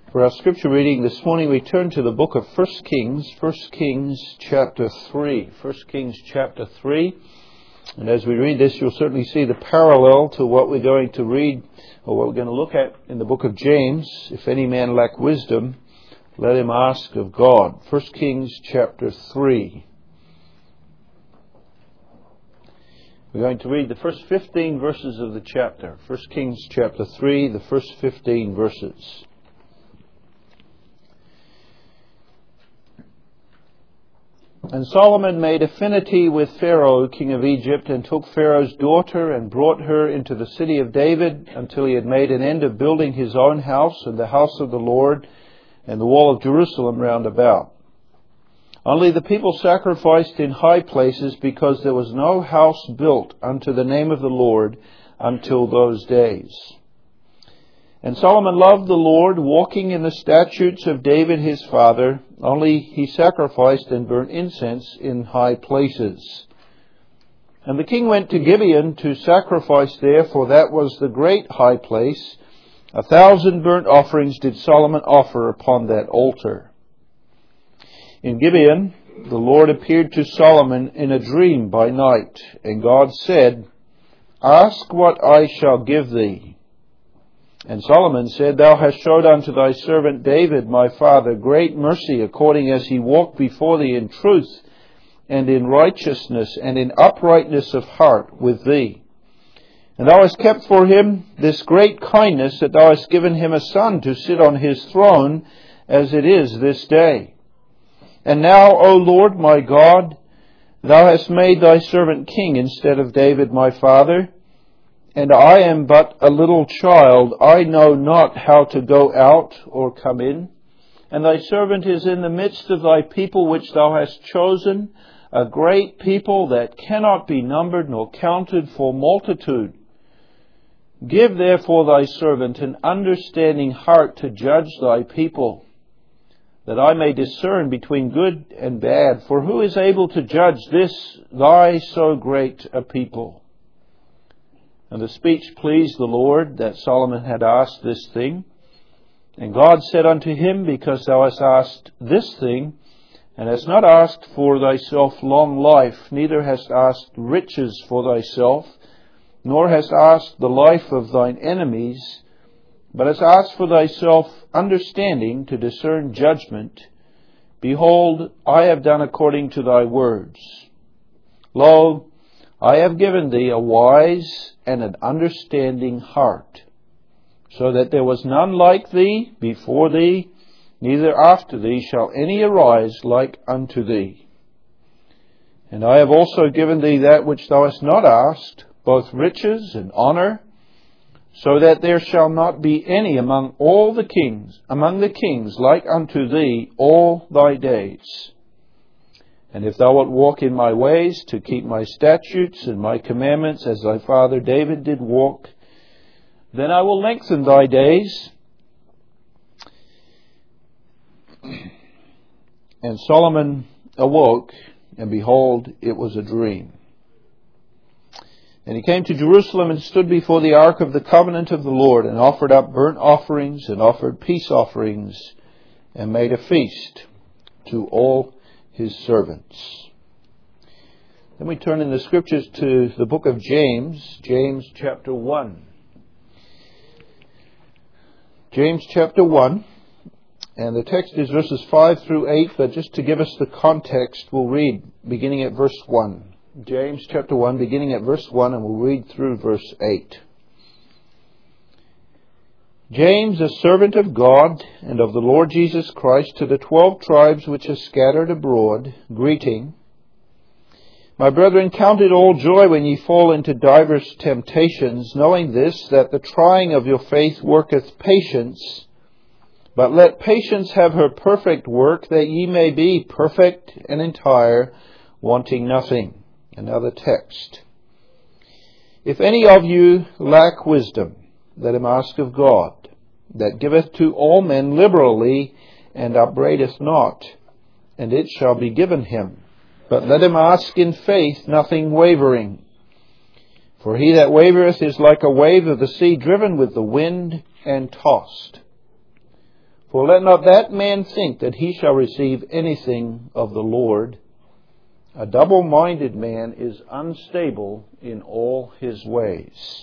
For our scripture reading this morning, we turn to the book of 1 Kings chapter 3. 1 Kings chapter 3. And as we read this, you'll certainly see the parallel to what we're going to read, or what we're going to look at in the book of James. If any man lack wisdom, let him ask of God. 1 Kings chapter 3. We're going to read the first 15 verses of the chapter. 1 Kings chapter 3, the first 15 verses. And Solomon made affinity with Pharaoh, king of Egypt, and took Pharaoh's daughter and brought her into the city of David until he had made an end of building his own house and the house of the Lord and the wall of Jerusalem round about. Only the people sacrificed in high places because there was no house built unto the name of the Lord until those days. And Solomon loved the Lord, walking in the statutes of David his father, only he sacrificed and burnt incense in high places. And the king went to Gibeon to sacrifice there, for that was the great high place. 1,000 burnt offerings did Solomon offer upon that altar. In Gibeon, the Lord appeared to Solomon in a dream by night, and God said, Ask what I shall give thee. And Solomon said, Thou hast showed unto thy servant David my father great mercy, according as he walked before thee in truth, and in righteousness, and in uprightness of heart with thee. And thou hast kept for him this great kindness, that thou hast given him a son to sit on his throne, as it is this day. And now, O Lord my God, thou hast made thy servant king instead of David my father, and I am but a little child. I know not how to go out or come in. And thy servant is in the midst of thy people which thou hast chosen, a great people that cannot be numbered nor counted for multitude. Give therefore thy servant an understanding heart to judge thy people, that I may discern between good and bad. For who is able to judge this thy so great a people? And the speech pleased the Lord, that Solomon had asked this thing. And God said unto him, Because thou hast asked this thing, and hast not asked for thyself long life, neither hast asked riches for thyself, nor hast asked the life of thine enemies, but hast asked for thyself understanding to discern judgment, behold, I have done according to thy words. Lo, I have given thee a wise and an understanding heart, so that there was none like thee before thee, neither after thee shall any arise like unto thee. And I have also given thee that which thou hast not asked, both riches and honor, so that there shall not be any among the kings like unto thee all thy days. And if thou wilt walk in my ways, to keep my statutes and my commandments, as thy father David did walk, then I will lengthen thy days. And Solomon awoke, and behold, it was a dream. And he came to Jerusalem and stood before the ark of the covenant of the Lord, and offered up burnt offerings and offered peace offerings, and made a feast to all his servants. Then we turn in the scriptures to the book of James, James chapter 1. James chapter 1, and the text is verses 5 through 8, but just to give us the context, we'll read beginning at verse 1. James chapter 1, beginning at verse 1, and we'll read through verse 8. James, a servant of God and of the Lord Jesus Christ, to the 12 tribes which are scattered abroad, greeting. My brethren, count it all joy when ye fall into divers temptations, knowing this, that the trying of your faith worketh patience. But let patience have her perfect work, that ye may be perfect and entire, wanting nothing. Another text. If any of you lack wisdom, let him ask of God, that giveth to all men liberally, and upbraideth not, and it shall be given him. But let him ask in faith, nothing wavering. For he that wavereth is like a wave of the sea, driven with the wind and tossed. For let not that man think that he shall receive anything of the Lord. A double-minded man is unstable in all his ways.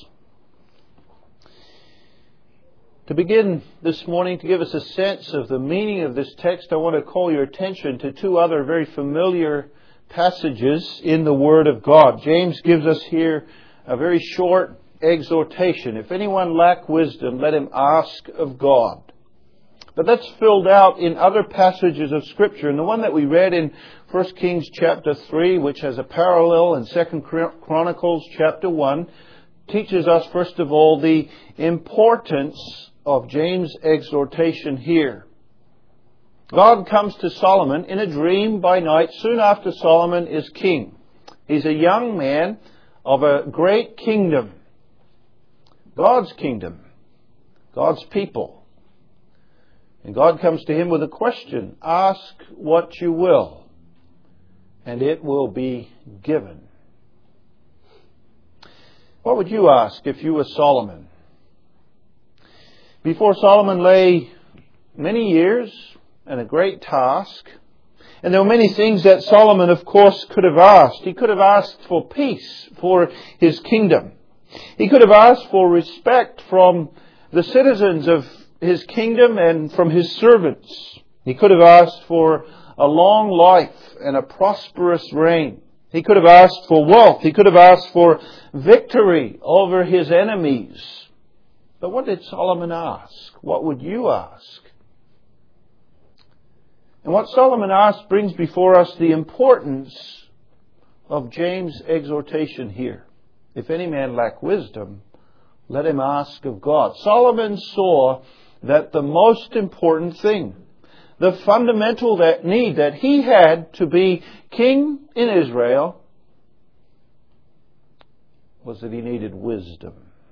To begin this morning, to give us a sense of the meaning of this text, I want to call your attention to two other very familiar passages in the Word of God. James gives us here a very short exhortation. If anyone lack wisdom, let him ask of God. But that's filled out in other passages of Scripture. And the one that we read in 1 Kings chapter 3, which has a parallel in 2 Chronicles chapter 1, teaches us, first of all, the importance of James' exhortation here. God comes to Solomon in a dream by night, soon after Solomon is king. He's a young man of a great kingdom. God's kingdom. God's people. And God comes to him with a question. Ask what you will, and it will be given. What would you ask if you were Solomon? Before Solomon lay many years and a great task. And there were many things that Solomon, of course, could have asked. He could have asked for peace for his kingdom. He could have asked for respect from the citizens of his kingdom and from his servants. He could have asked for a long life and a prosperous reign. He could have asked for wealth. He could have asked for victory over his enemies. But what did Solomon ask? What would you ask? And what Solomon asked brings before us the importance of James' exhortation here. If any man lack wisdom, let him ask of God. Solomon saw that the most important thing, the fundamental need that he had to be king in Israel, was that he needed wisdom.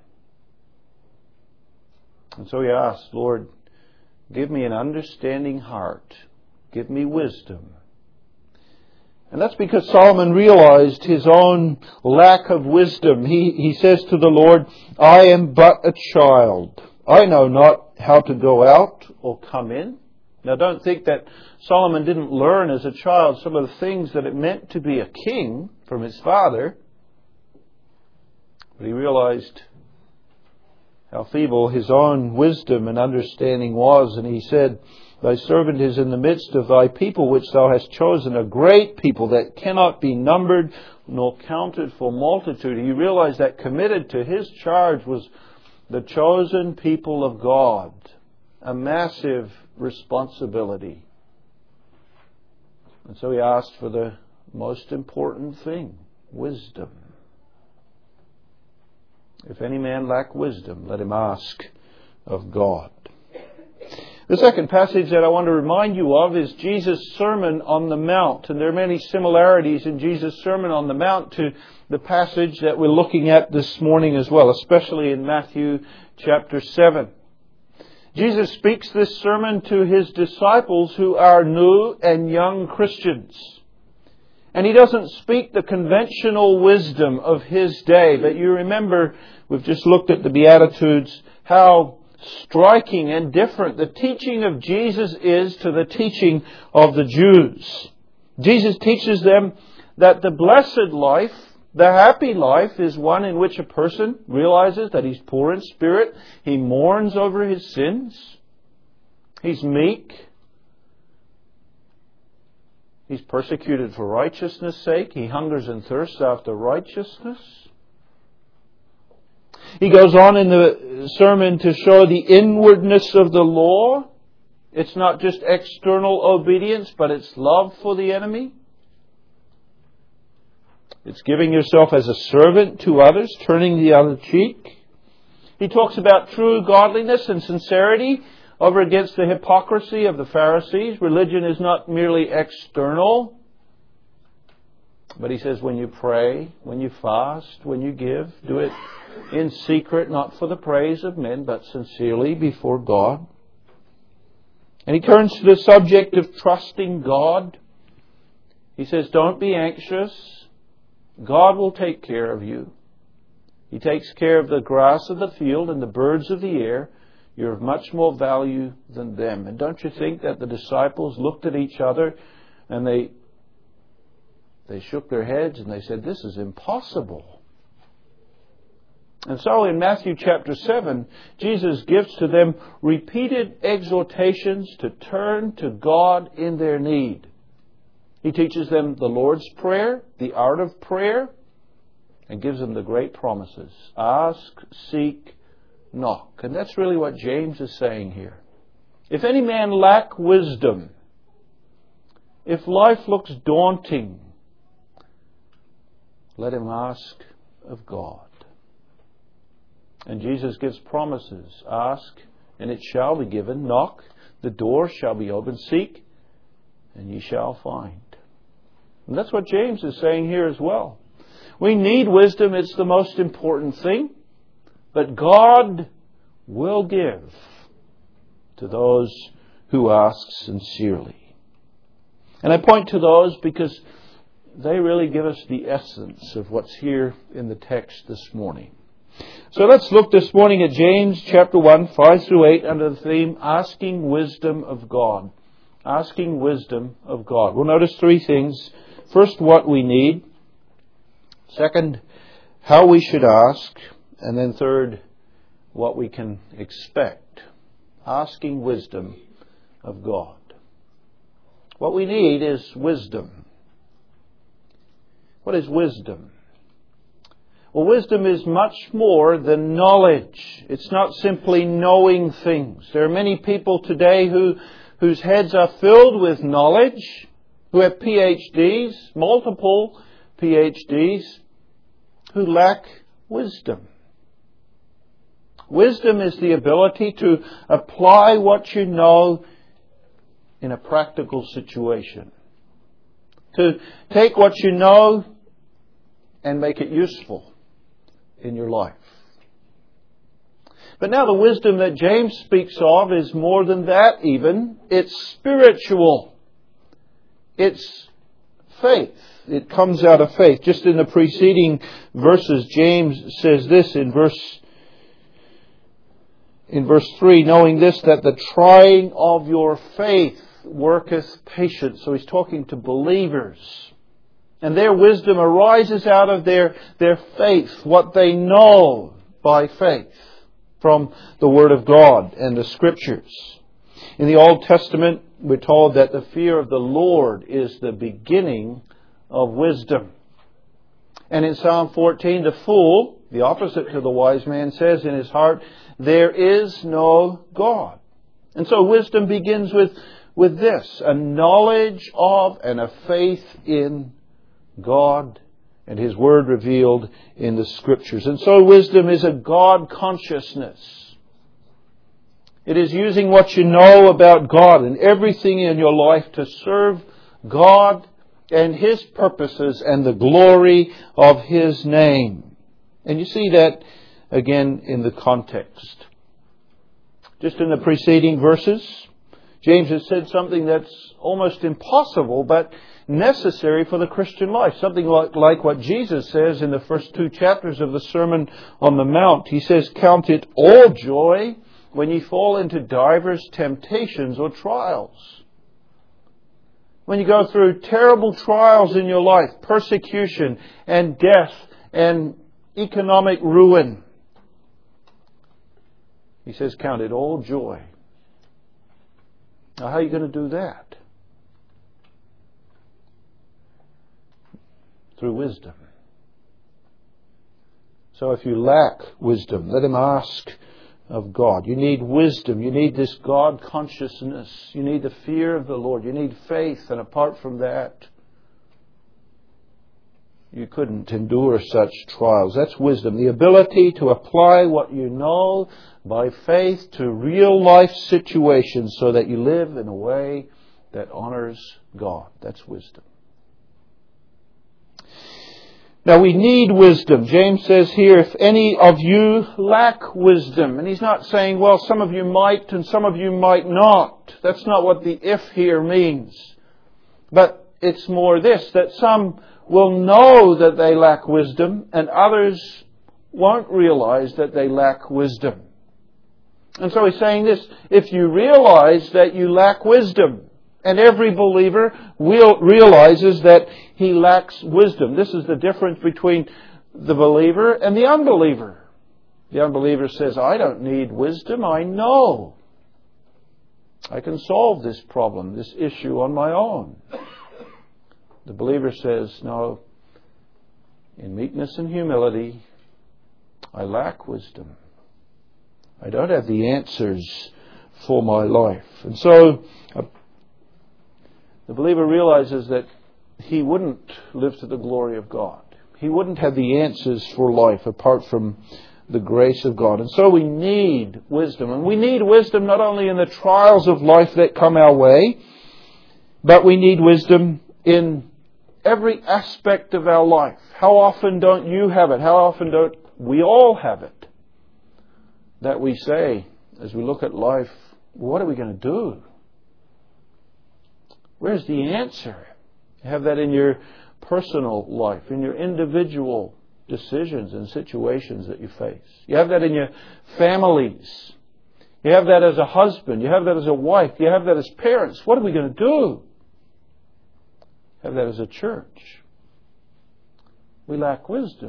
And so he asked, Lord, give me an understanding heart. Give me wisdom. And that's because Solomon realized his own lack of wisdom. He says to the Lord, I am but a child. I know not how to go out or come in. Now don't think that Solomon didn't learn as a child some of the things that it meant to be a king from his father. But he realized how feeble his own wisdom and understanding was. And he said, Thy servant is in the midst of thy people, which thou hast chosen, a great people that cannot be numbered nor counted for multitude. He realized that committed to his charge was the chosen people of God. A massive responsibility. And so he asked for the most important thing, wisdom. If any man lack wisdom, let him ask of God. The second passage that I want to remind you of is Jesus' Sermon on the Mount. And there are many similarities in Jesus' Sermon on the Mount to the passage that we're looking at this morning as well, especially in Matthew chapter 7. Jesus speaks this sermon to his disciples who are new and young Christians. And he doesn't speak the conventional wisdom of his day. But you remember, we've just looked at the Beatitudes, how striking and different the teaching of Jesus is to the teaching of the Jews. Jesus teaches them that the blessed life, the happy life, is one in which a person realizes that he's poor in spirit. He mourns over his sins. He's meek. He's persecuted for righteousness' sake. He hungers and thirsts after righteousness. He goes on in the sermon to show the inwardness of the law. It's not just external obedience, but it's love for the enemy. It's giving yourself as a servant to others, turning the other cheek. He talks about true godliness and sincerity over against the hypocrisy of the Pharisees. Religion is not merely external. But he says when you pray, when you fast, when you give, do it in secret, not for the praise of men, but sincerely before God. And he turns to the subject of trusting God. He says, don't be anxious. God will take care of you. He takes care of the grass of the field and the birds of the air. You're of much more value than them. And don't you think that the disciples looked at each other and they shook their heads and they said, this is impossible. And so in Matthew chapter 7, Jesus gives to them repeated exhortations to turn to God in their need. He teaches them the Lord's Prayer, the art of prayer, and gives them the great promises. Ask, seek, knock. And that's really what James is saying here. If any man lack wisdom, if life looks daunting, let him ask of God. And Jesus gives promises. Ask, and it shall be given. Knock, the door shall be opened. Seek, and ye shall find. And that's what James is saying here as well. We need wisdom. It's the most important thing. But God will give to those who ask sincerely. And I point to those because they really give us the essence of what's here in the text this morning. So let's look this morning at James chapter 1, 5 through 8 under the theme, Asking Wisdom of God. Asking wisdom of God. We'll notice three things. First, what we need. Second, how we should ask. And then third, what we can expect. Asking wisdom of God. What we need is wisdom. What is wisdom? Well, wisdom is much more than knowledge. It's not simply knowing things. There are many people today whose heads are filled with knowledge, who have PhDs, multiple PhDs, who lack wisdom. Wisdom is the ability to apply what you know in a practical situation. To take what you know and make it useful in your life. But now the wisdom that James speaks of is more than that even. It's spiritual. It's faith. It comes out of faith. Just in the preceding verses, James says this in verse 3, knowing this, that the trying of your faith worketh patience. So he's talking to believers. And their wisdom arises out of their faith, what they know by faith from the Word of God and the Scriptures. In the Old Testament, we're told that the fear of the Lord is the beginning of wisdom. And in Psalm 14, the fool, the opposite to the wise man, says in his heart, there is no God. And so wisdom begins with this, a knowledge of and a faith in God and His Word revealed in the Scriptures. And so wisdom is a God consciousness. It is using what you know about God and everything in your life to serve God and His purposes and the glory of His name. And you see that again in the context. Just in the preceding verses, James has said something that's almost impossible but necessary for the Christian life. Something like what Jesus says in the first 2 chapters of the Sermon on the Mount. He says, count it all joy when ye fall into divers temptations or trials. When you go through terrible trials in your life, persecution and death and economic ruin. He says, count it all joy. Now, how are you going to do that? Through wisdom. So if you lack wisdom, let him ask of God. You need wisdom. You need this God consciousness. You need the fear of the Lord. You need faith. And apart from that, you couldn't endure such trials. That's wisdom. The ability to apply what you know by faith to real life situations so that you live in a way that honors God. That's wisdom. Now we need wisdom. James says here, if any of you lack wisdom. And he's not saying, well, some of you might and some of you might not. That's not what the if here means. But it's more this, that some will know that they lack wisdom and others won't realize that they lack wisdom. And so he's saying this, if you realize that you lack wisdom, and every believer realizes that he lacks wisdom. This is the difference between the believer and the unbeliever. The unbeliever says, I don't need wisdom, I know. I can solve this problem, this issue on my own. The believer says, no, in meekness and humility, I lack wisdom. I don't have the answers for my life. And so the believer realizes that he wouldn't live to the glory of God. He wouldn't have the answers for life apart from the grace of God. And so we need wisdom. And we need wisdom not only in the trials of life that come our way, but we need wisdom in every aspect of our life. How often don't you have it? How often don't we all have it? That we say, as we look at life, what are we going to do? Where's the answer? You have that in your personal life, in your individual decisions and situations that you face. You have that in your families. You have that as a husband. You have that as a wife. You have that as parents. What are we going to do? You have that as a church. We lack wisdom.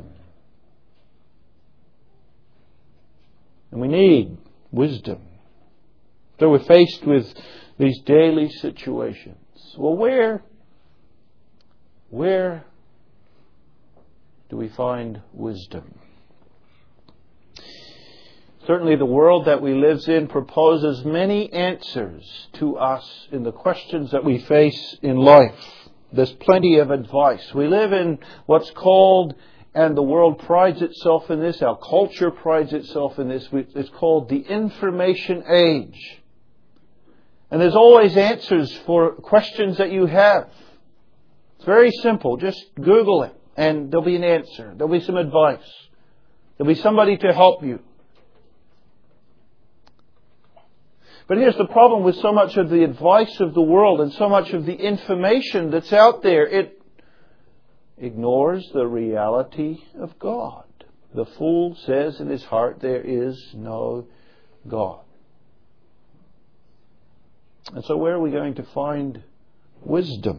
And we need wisdom. So we're faced with these daily situations. Well, where do we find wisdom? Certainly the world that we live in proposes many answers to us in the questions that we face in life. There's plenty of advice. We live in what's called, and the world prides itself in this, our culture prides itself in this, it's called the information age. And there's always answers for questions that you have. It's very simple. Just Google it and there'll be an answer. There'll be some advice. There'll be somebody to help you. But here's the problem with so much of the advice of the world and so much of the information that's out there. It ignores the reality of God. The fool says in his heart, there is no God. And so where are we going to find wisdom?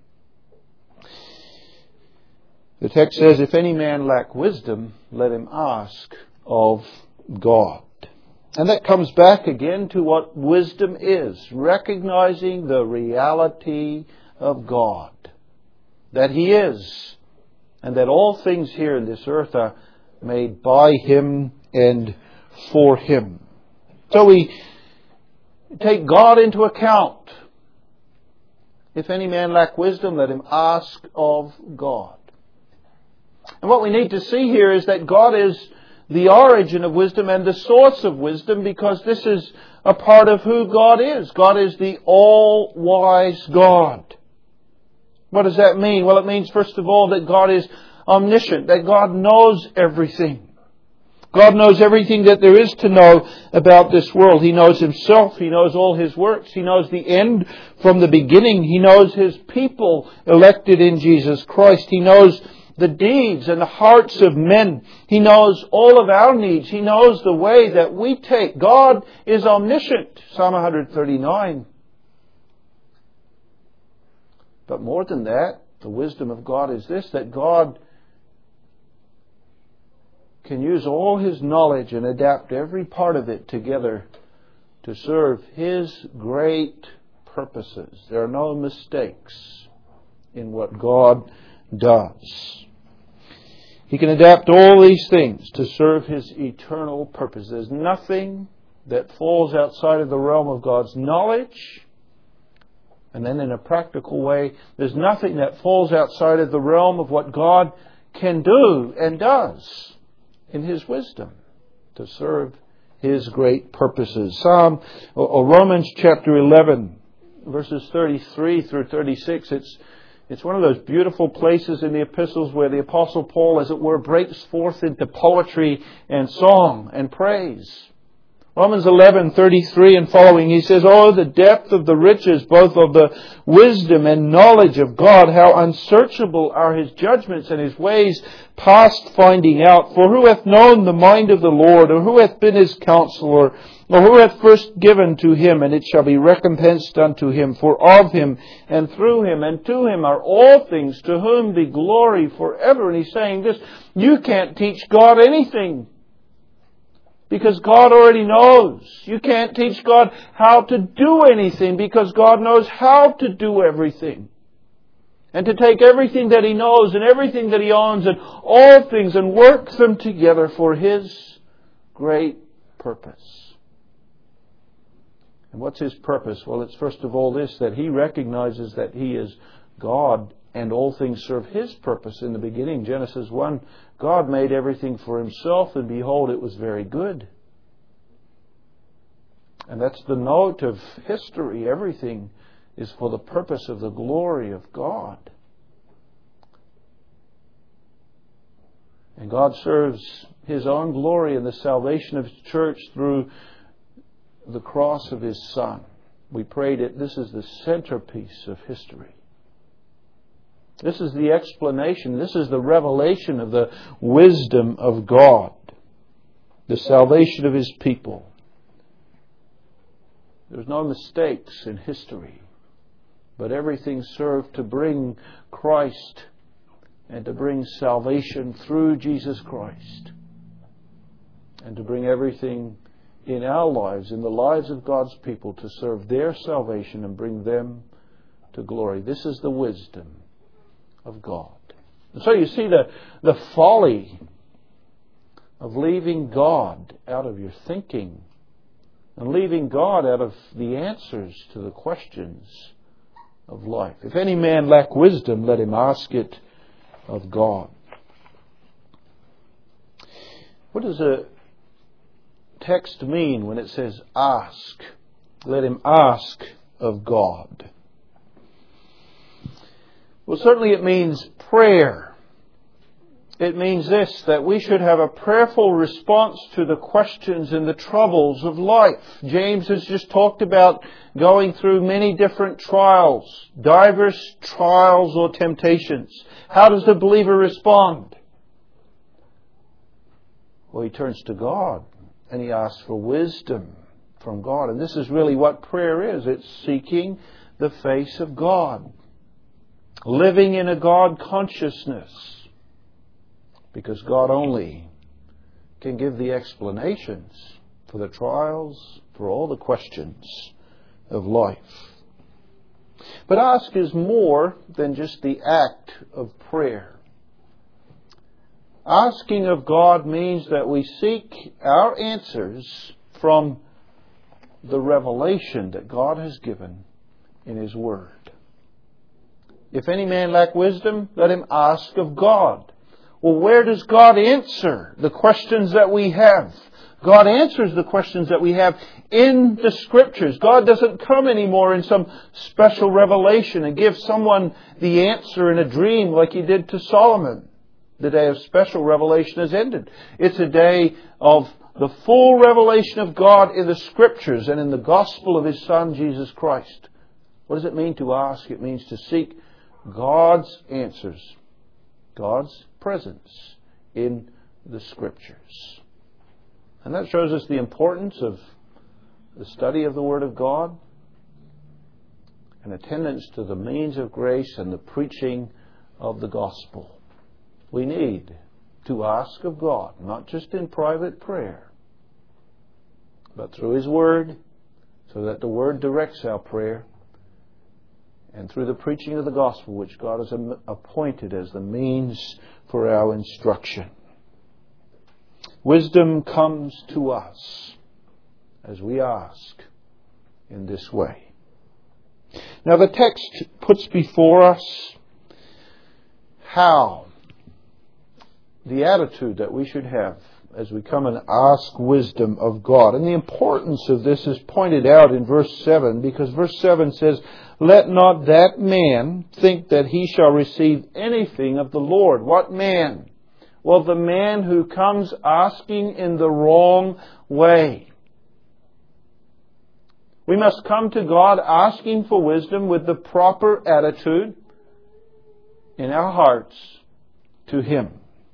The text says, if any man lack wisdom, let him ask of God. And that comes back again to what wisdom is. Recognizing the reality of God. That He is. And that all things here in this earth are made by Him and for Him. So we take God into account. If any man lack wisdom, let him ask of God. And what we need to see here is that God is the origin of wisdom and the source of wisdom, because this is a part of who God is. God is the all-wise God. What does that mean? Well, it means, first of all, that God is omniscient, that God knows everything. God knows everything that there is to know about this world. He knows Himself. He knows all His works. He knows the end from the beginning. He knows His people elected in Jesus Christ. He knows the deeds and the hearts of men. He knows all of our needs. He knows the way that we take. God is omniscient. Psalm 139. But more than that, the wisdom of God is this, that God can use all His knowledge and adapt every part of it together to serve His great purposes. There are no mistakes in what God does. He can adapt all these things to serve His eternal purposes. There's nothing that falls outside of the realm of God's knowledge. And then in a practical way, there's nothing that falls outside of the realm of what God can do and does in His wisdom to serve His great purposes. Romans chapter 11, verses 33 through 36, it's one of those beautiful places in the epistles where the Apostle Paul, as it were, breaks forth into poetry and song and praise. Romans 11:33 and following, he says, "Oh, the depth of the riches, both of the wisdom and knowledge of God, how unsearchable are His judgments and His ways past finding out. For who hath known the mind of the Lord, or who hath been His counselor, or who hath first given to Him, and it shall be recompensed unto Him. For of Him, and through Him, and to Him are all things, to whom be glory forever." And he's saying this, you can't teach God anything, because God already knows. You can't teach God how to do anything, because God knows how to do everything. And to take everything that He knows and everything that He owns and all things and work them together for His great purpose. And what's His purpose? Well, it's first of all this, that He recognizes that He is God and all things serve His purpose. In the beginning, Genesis 1, God made everything for Himself, and behold, it was very good. And that's the note of history. Everything is for the purpose of the glory of God. And God serves His own glory in the salvation of His church through the cross of His Son. We prayed it. This is the centerpiece of history. This is the explanation. This is the revelation of the wisdom of God. The salvation of His people. There's no mistakes in history, but everything served to bring Christ and to bring salvation through Jesus Christ, and to bring everything in our lives, in the lives of God's people, to serve their salvation and bring them to glory. This is the wisdom of God. And so you see the folly of leaving God out of your thinking and leaving God out of the answers to the questions of life. If any man lack wisdom, let him ask it of God. What does a text mean when it says ask? Let him ask of God. Well, certainly it means prayer. It means this, that we should have a prayerful response to the questions and the troubles of life. James has just talked about going through many different trials, diverse trials or temptations. How does the believer respond? Well, he turns to God and he asks for wisdom from God. And this is really what prayer is. It's seeking the face of God. Living in a God consciousness. Because God only can give the explanations for the trials, for all the questions of life. But ask is more than just the act of prayer. Asking of God means that we seek our answers from the revelation that God has given in His Word. If any man lack wisdom, let him ask of God. Well, where does God answer the questions that we have? God answers the questions that we have in the Scriptures. God doesn't come anymore in some special revelation and give someone the answer in a dream like He did to Solomon. The day of special revelation has ended. It's a day of the full revelation of God in the Scriptures and in the gospel of His Son, Jesus Christ. What does it mean to ask? It means to seek God's answers, God's presence in the Scriptures. And that shows us the importance of the study of the Word of God and attendance to the means of grace and the preaching of the gospel. We need to ask of God, not just in private prayer, but through His Word, so that the Word directs our prayer, and through the preaching of the gospel, which God has appointed as the means for our instruction. Wisdom comes to us as we ask in this way. Now the text puts before us how the attitude that we should have as we come and ask wisdom of God. And the importance of this is pointed out in verse 7, because verse 7 says, "Let not that man think that he shall receive anything of the Lord." What man? Well, the man who comes asking in the wrong way. We must come to God asking for wisdom with the proper attitude in our hearts to Him.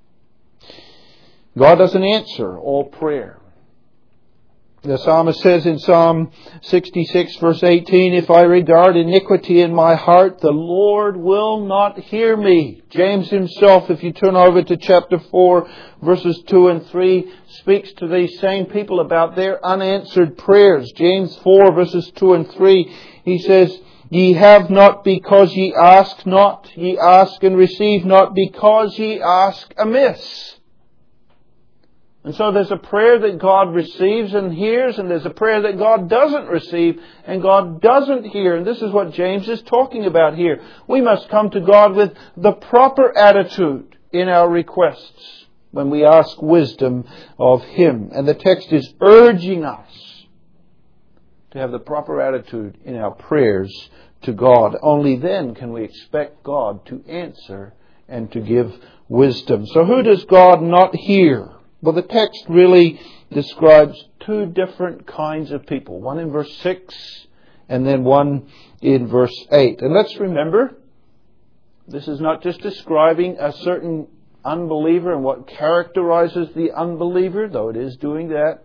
God doesn't answer all prayer. The psalmist says in Psalm 66 verse 18, "If I regard iniquity in my heart, the Lord will not hear me." James himself, if you turn over to chapter 4, verses 2 and 3, speaks to these same people about their unanswered prayers. James 4 verses 2 and 3, he says, "Ye have not because ye ask not. Ye ask and receive not because ye ask amiss." And so there's a prayer that God receives and hears, and there's a prayer that God doesn't receive and God doesn't hear. And this is what James is talking about here. We must come to God with the proper attitude in our requests when we ask wisdom of Him. And the text is urging us to have the proper attitude in our prayers to God. Only then can we expect God to answer and to give wisdom. So who does God not hear? Well, the text really describes two different kinds of people. One in verse 6 and then one in verse 8. And let's remember, this is not just describing a certain unbeliever and what characterizes the unbeliever, though it is doing that.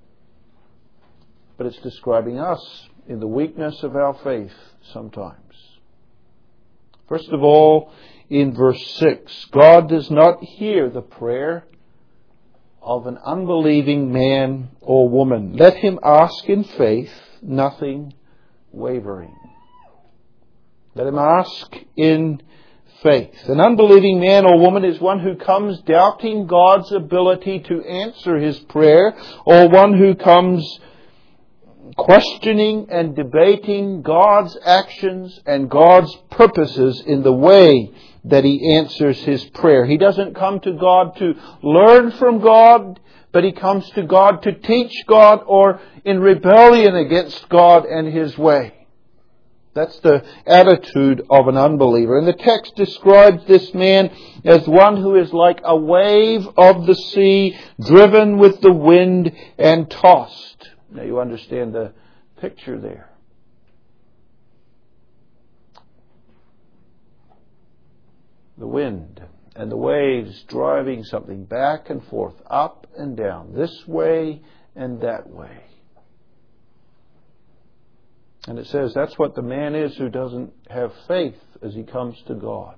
But it's describing us in the weakness of our faith sometimes. First of all, in verse 6, God does not hear the prayer of an unbelieving man or woman. Let him ask in faith, nothing wavering. Let him ask in faith. An unbelieving man or woman is one who comes doubting God's ability to answer his prayer, or one who comes questioning and debating God's actions and God's purposes in the way that He answers his prayer. He doesn't come to God to learn from God, but he comes to God to teach God, or in rebellion against God and His way. That's the attitude of an unbeliever. And the text describes this man as one who is like a wave of the sea, driven with the wind and tossed. Now you understand the picture there. The wind and the waves driving something back and forth, up and down, this way and that way. And it says that's what the man is who doesn't have faith as he comes to God.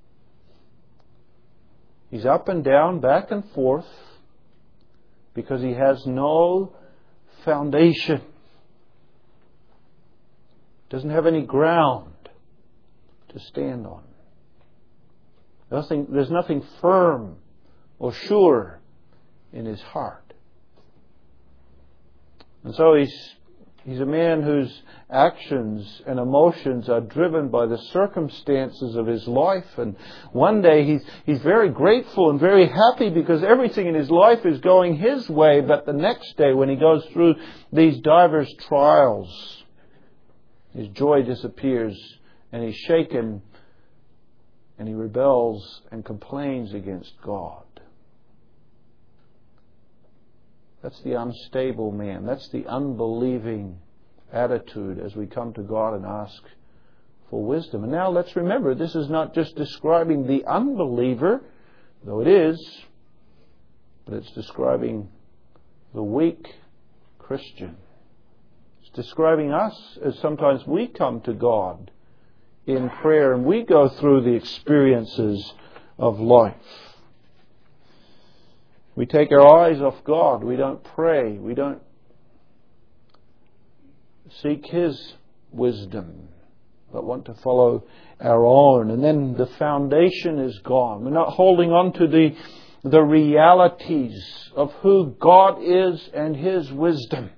He's up and down, back and forth, because he has no foundation. Doesn't have any ground to stand on. There's nothing firm or sure in his heart. And so he's a man whose actions and emotions are driven by the circumstances of his life. And one day he's very grateful and very happy because everything in his life is going his way. But the next day, when he goes through these diverse trials, his joy disappears and he's shaken and he rebels and complains against God. That's the unstable man. That's the unbelieving attitude as we come to God and ask for wisdom. And now let's remember, this is not just describing the unbeliever, though it is, but it's describing the weak Christian. It's describing us as sometimes we come to God in prayer and we go through the experiences of life. We take our eyes off God. We don't pray. We don't seek His wisdom, but want to follow our own. And then the foundation is gone. We're not holding on to the realities of who God is and His wisdom.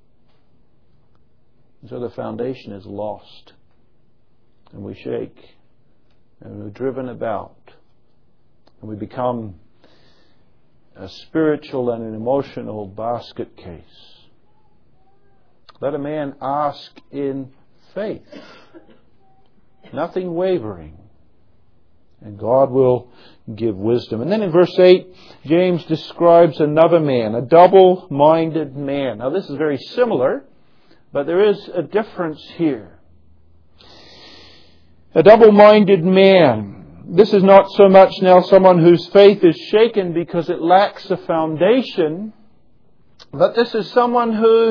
And so the foundation is lost. And we shake. And we're driven about. And we become a spiritual and an emotional basket case. Let a man ask in faith, nothing wavering, and God will give wisdom. And then in verse 8, James describes another man, a double-minded man. Now this is very similar But there is a difference here. A double-minded man. This is not so much now someone whose faith is shaken because it lacks a foundation, but this is someone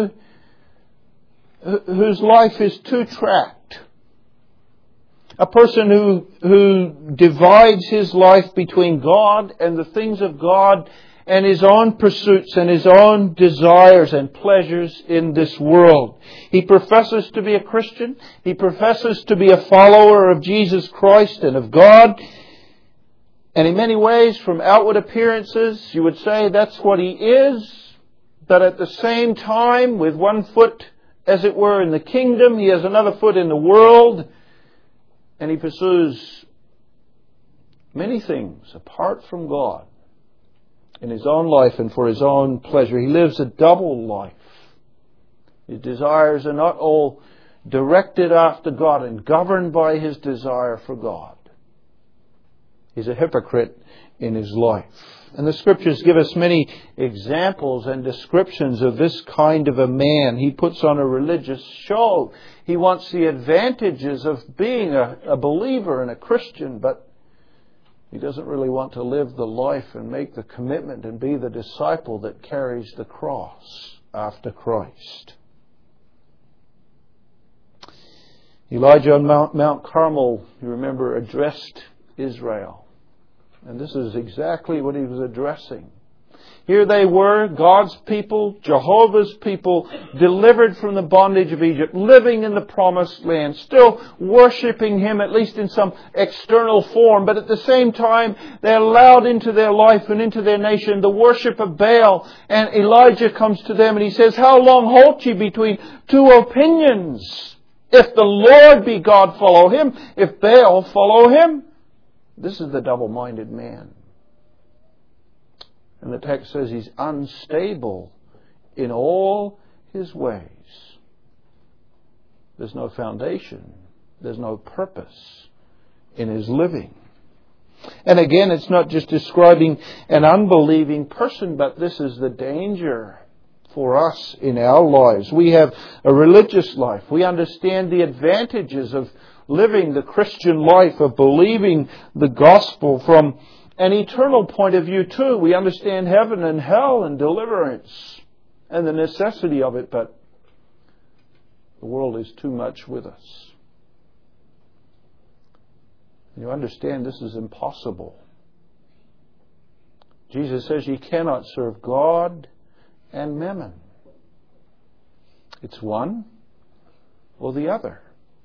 whose life is two-tracked. A person who divides his life between God and the things of God and his own pursuits and his own desires and pleasures in this world. He professes to be a Christian. He professes to be a follower of Jesus Christ and of God. And in many ways, from outward appearances, you would say that's what he is. But at the same time, with one foot, as it were, in the kingdom, he has another foot in the world. And he pursues many things apart from God in his own life and for his own pleasure. He lives a double life. His desires are not all directed after God and governed by his desire for God. He's a hypocrite in his life. And the Scriptures give us many examples and descriptions of this kind of a man. He puts on a religious show. He wants the advantages of being a believer and a Christian, but he doesn't really want to live the life and make the commitment and be the disciple that carries the cross after Christ. Elijah on Mount Carmel, you remember, addressed Israel. And this is exactly what he was addressing. Here they were, God's people, Jehovah's people, delivered from the bondage of Egypt, living in the promised land, still worshipping Him, at least in some external form. But at the same time, they allowed into their life and into their nation the worship of Baal. And Elijah comes to them and he says, "How long halt ye between two opinions? If the Lord be God, follow Him. If Baal, follow him." This is the double-minded man. And the text says he's unstable in all his ways. There's no foundation. There's no purpose in his living. And again, it's not just describing an unbelieving person, but this is the danger for us in our lives. We have a religious life. We understand the advantages of living the Christian life, of believing the gospel from an eternal point of view too. We understand heaven and hell and deliverance and the necessity of it, but the world is too much with us. You understand this is impossible. Jesus says you cannot serve God and mammon. It's one or the other.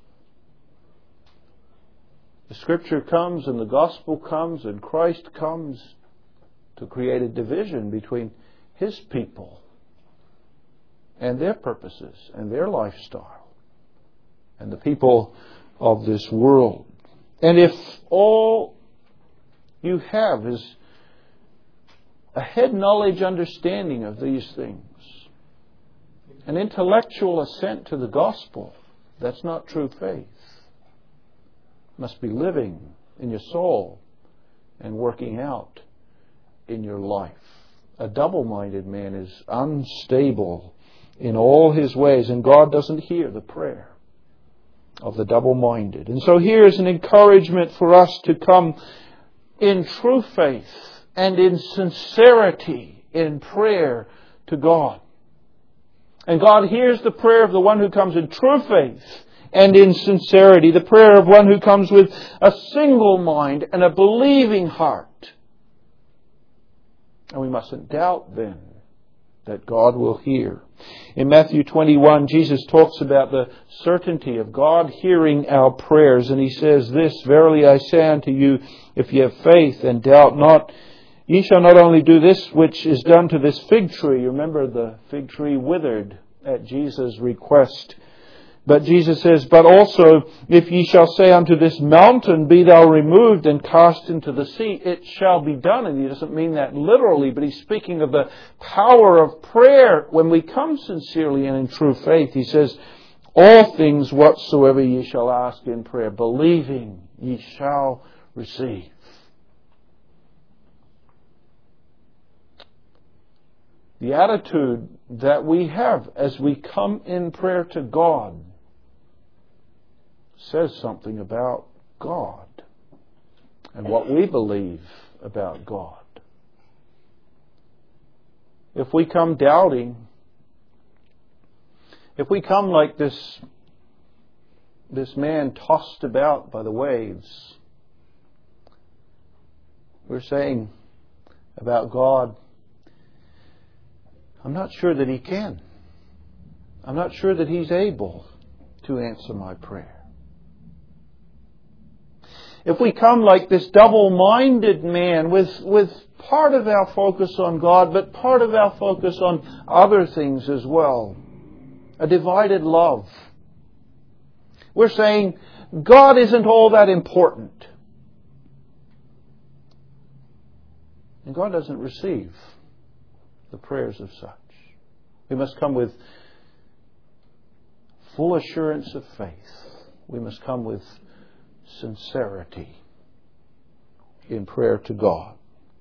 The Scripture comes and the gospel comes and Christ comes to create a division between His people and their purposes and their lifestyle and the people of this world. And if all you have is a head knowledge understanding of these things, an intellectual assent to the gospel, that's not true faith. Must be living in your soul and working out in your life. A double-minded man is unstable in all his ways, and God doesn't hear the prayer of the double-minded. And so here is an encouragement for us to come in true faith and in sincerity in prayer to God. And God hears the prayer of the one who comes in true faith and in sincerity, the prayer of one who comes with a single mind and a believing heart. And we mustn't doubt then that God will hear. In Matthew 21, Jesus talks about the certainty of God hearing our prayers. And He says this, "Verily I say unto you, if ye have faith and doubt not, ye shall not only do this which is done to this fig tree." You remember the fig tree withered at Jesus' request. But Jesus says, "But also, if ye shall say unto this mountain, be thou removed and cast into the sea, it shall be done." And He doesn't mean that literally, but He's speaking of the power of prayer when we come sincerely and in true faith. He says, "All things whatsoever ye shall ask in prayer, believing ye shall receive." The attitude that we have as we come in prayer to God says something about God and what we believe about God. If we come doubting, if we come like this man tossed about by the waves, we're saying about God, I'm not sure that He can. I'm not sure that He's able to answer my prayer. If we come like this double-minded man with part of our focus on God, but part of our focus on other things as well, a divided love, we're saying God isn't all that important. And God doesn't receive the prayers of such. We must come with full assurance of faith. We must come with sincerity in prayer to God.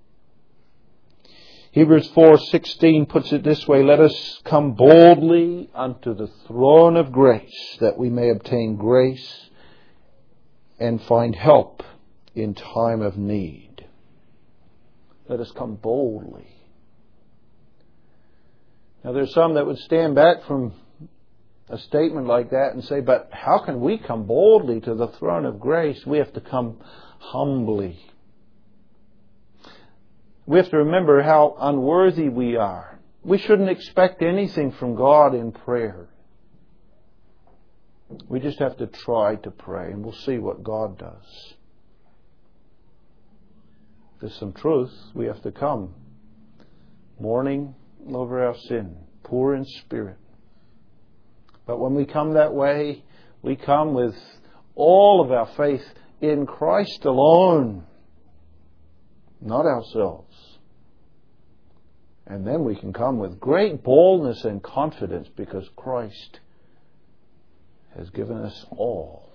Hebrews 4:16 puts it this way, let us come boldly unto the throne of grace, that we may obtain grace and find help in time of need. Let us come boldly. Now there's some that would stand back from a statement like that and say, but how can we come boldly to the throne of grace? We have to come humbly. We have to remember how unworthy we are. We shouldn't expect anything from God in prayer. We just have to try to pray, and we'll see what God does. There's some truth. We have to come mourning over our sin, poor in spirit. But when we come that way, we come with all of our faith in Christ alone, not ourselves. And then we can come with great boldness and confidence because Christ has given us all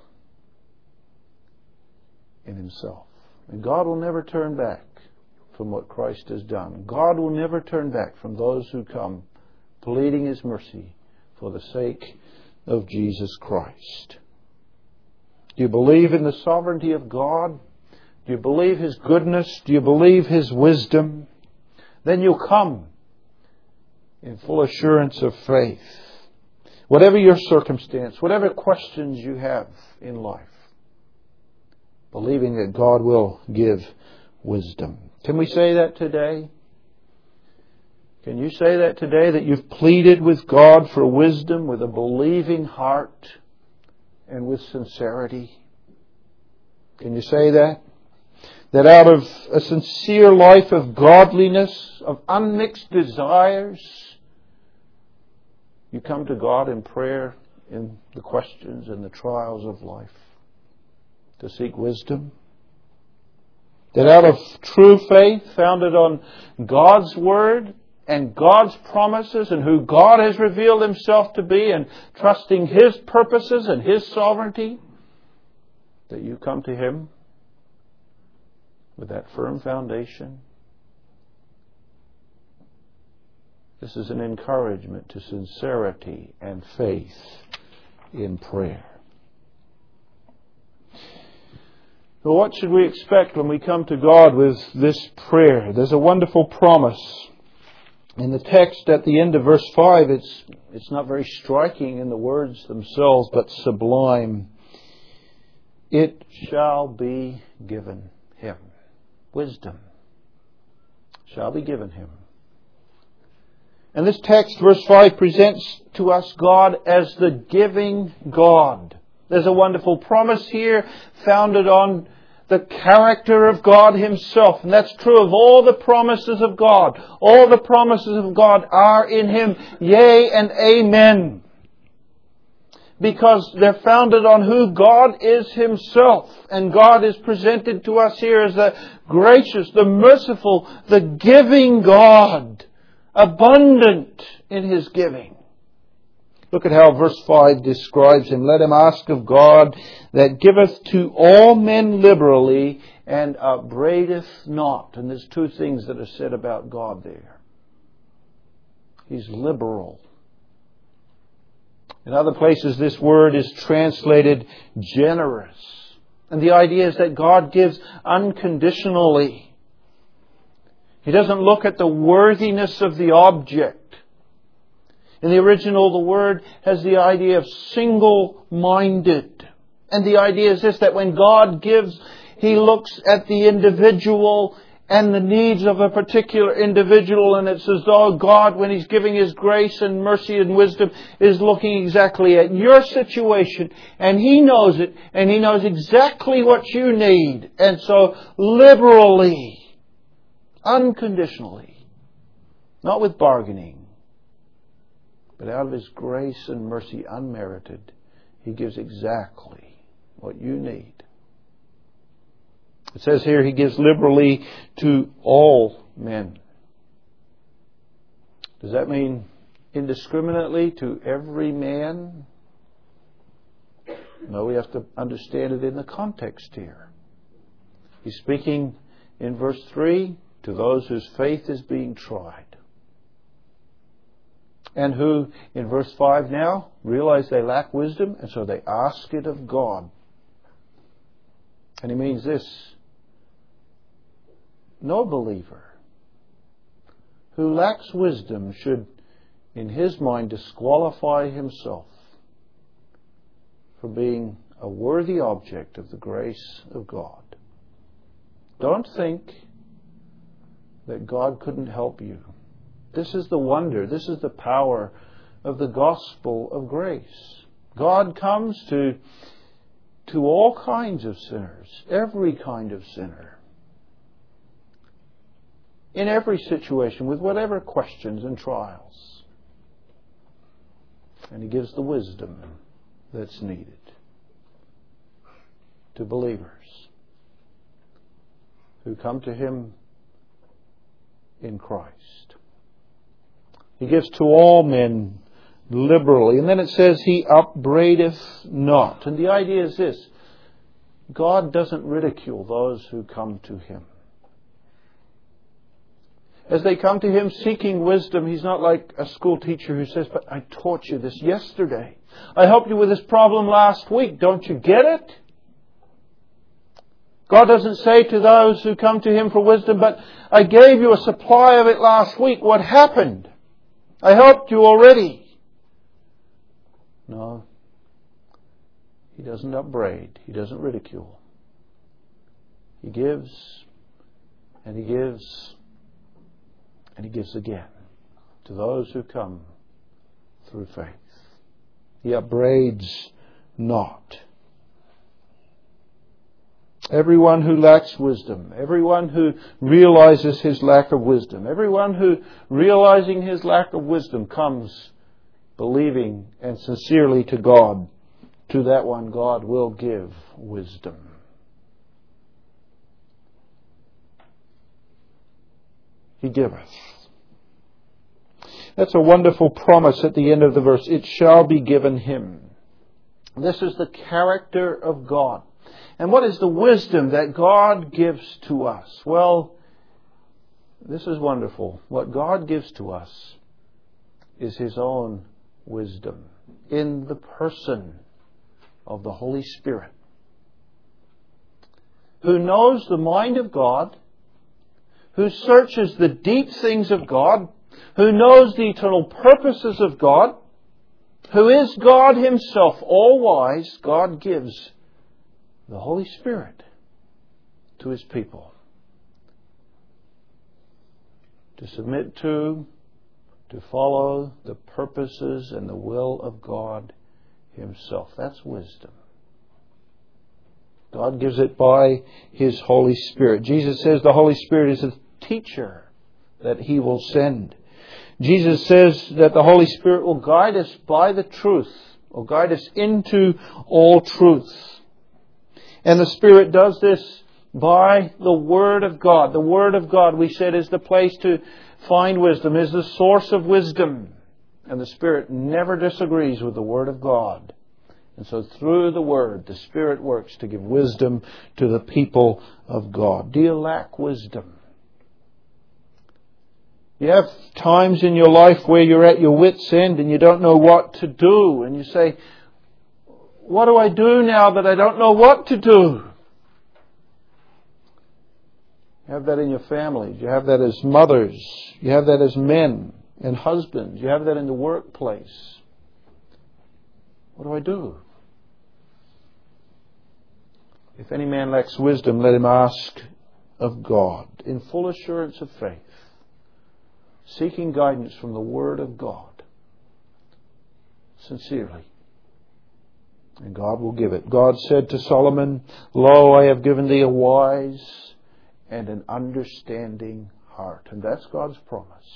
in Himself. And God will never turn back from what Christ has done. God will never turn back from those who come pleading His mercy for the sake of Jesus Christ. Do you believe in the sovereignty of God? Do you believe His goodness? Do you believe His wisdom? Then you'll come in full assurance of faith. Whatever your circumstance, whatever questions you have in life, believing that God will give wisdom. Can we say that today? Can you say that today, that you've pleaded with God for wisdom with a believing heart and with sincerity? Can you say that? That out of a sincere life of godliness, of unmixed desires, you come to God in prayer in the questions and the trials of life to seek wisdom? That out of true faith founded on God's Word and God's promises and who God has revealed Himself to be, and trusting His purposes and His sovereignty, that you come to Him with that firm foundation? This is an encouragement to sincerity and faith in prayer. Well, what should we expect when we come to God with this prayer? There's a wonderful promise. In the text at the end of verse 5, it's not very striking in the words themselves, but sublime. It shall be given him. Wisdom shall be given him. And this text, verse 5, presents to us God as the giving God. There's a wonderful promise here founded on the character of God Himself. And that's true of all the promises of God. All the promises of God are in Him, yea and amen. Because they're founded on who God is Himself. And God is presented to us here as the gracious, the merciful, the giving God. Abundant in His giving. Look at how verse 5 describes Him. Let him ask of God that giveth to all men liberally and upbraideth not. And there's two things that are said about God there. He's liberal. In other places, this word is translated generous. And the idea is that God gives unconditionally. He doesn't look at the worthiness of the object. In the original, the word has the idea of single-minded. And the idea is this, that when God gives, He looks at the individual and the needs of a particular individual, and it's as though God, when He's giving His grace and mercy and wisdom, is looking exactly at your situation, and He knows it, and He knows exactly what you need. And so, liberally, unconditionally, not with bargaining, but out of His grace and mercy unmerited, He gives exactly what you need. It says here He gives liberally to all men. Does that mean indiscriminately to every man? No, we have to understand it in the context here. He's speaking in verse 3 to those whose faith is being tried. And who, in verse 5 now, realize they lack wisdom, and so they ask it of God. And he means this: no believer who lacks wisdom should, in his mind, disqualify himself from being a worthy object of the grace of God. Don't think that God couldn't help you. This is the wonder, this is the power of the gospel of grace. God comes to all kinds of sinners, every kind of sinner, in every situation, with whatever questions and trials. And He gives the wisdom that's needed to believers who come to Him in Christ. He gives to all men liberally. And then it says, He upbraideth not. And the idea is this: God doesn't ridicule those who come to Him. As they come to Him seeking wisdom, He's not like a school teacher who says, but I taught you this yesterday. I helped you with this problem last week. Don't you get it? God doesn't say to those who come to Him for wisdom, but I gave you a supply of it last week. What happened? I helped you already. No. He doesn't upbraid. He doesn't ridicule. He gives, and He gives, and He gives again to those who come through faith. He upbraids not. Everyone who lacks wisdom, everyone who realizes his lack of wisdom, everyone who, realizing his lack of wisdom, comes believing and sincerely to God, to that one God will give wisdom. He giveth. That's a wonderful promise at the end of the verse. It shall be given him. This is the character of God. And what is the wisdom that God gives to us? Well, this is wonderful. What God gives to us is His own wisdom in the person of the Holy Spirit, who knows the mind of God, who searches the deep things of God, who knows the eternal purposes of God, who is God Himself, all-wise. God gives the Holy Spirit to His people to submit to follow the purposes and the will of God Himself. That's wisdom. God gives it by His Holy Spirit. Jesus says the Holy Spirit is a teacher that He will send. Jesus says that the Holy Spirit will guide us by the truth, will guide us into all truth. And the Spirit does this by the Word of God. The Word of God, we said, is the place to find wisdom, is the source of wisdom. And the Spirit never disagrees with the Word of God. And so through the Word, the Spirit works to give wisdom to the people of God. Do you lack wisdom? You have times in your life where you're at your wit's end and you don't know what to do. And you say, what do I do now that I don't know what to do? You have that in your families. You have that as mothers. You have that as men and husbands. You have that in the workplace. What do I do? If any man lacks wisdom, let him ask of God in full assurance of faith, seeking guidance from the Word of God, sincerely. And God will give it. God said to Solomon, Lo, I have given thee a wise and an understanding heart. And that's God's promise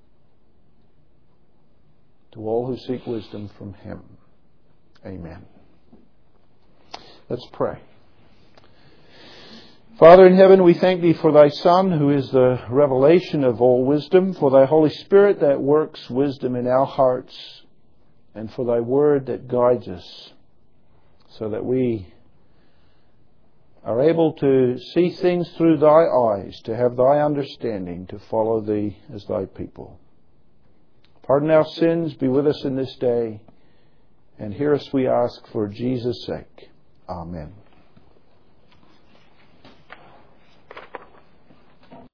to all who seek wisdom from Him. Amen. Let's pray. Father in heaven, we thank Thee for Thy Son, who is the revelation of all wisdom, for Thy Holy Spirit that works wisdom in our hearts, and for Thy Word that guides us, so that we are able to see things through Thy eyes, to have Thy understanding, to follow Thee as Thy people. Pardon our sins, be with us in this day, and hear us, we ask, for Jesus' sake. Amen.